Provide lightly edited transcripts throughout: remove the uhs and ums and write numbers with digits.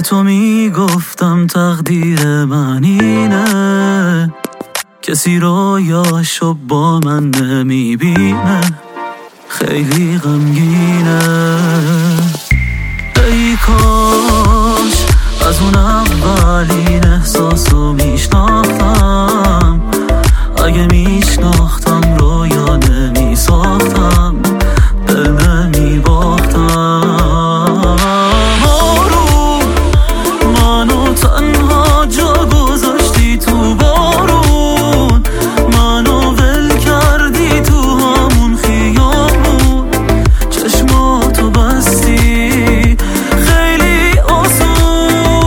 تو میگفتم تقدیر من اینه، کسی رویاشو با من نمیبینه، خیلی غمگینه. ای کاش از اون اولین احساسو میشناختم، اگه میشناختم رویا نمیساختم، دل نمیباختم. آروم منو تنها جا گذاشتی تو بارون، منو ول کردی تو همون خیابون، چشماتو بستی خیلی آسون.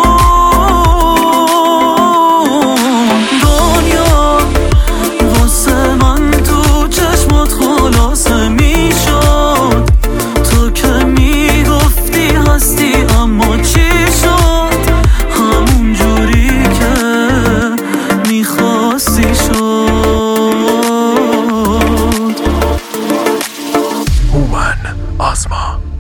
دنیا واسه من تو چشمات خلاصه میشد، تو که میگفتی هستی اما چی شد؟ همون جوری که میخواستی شد. هومن آزما.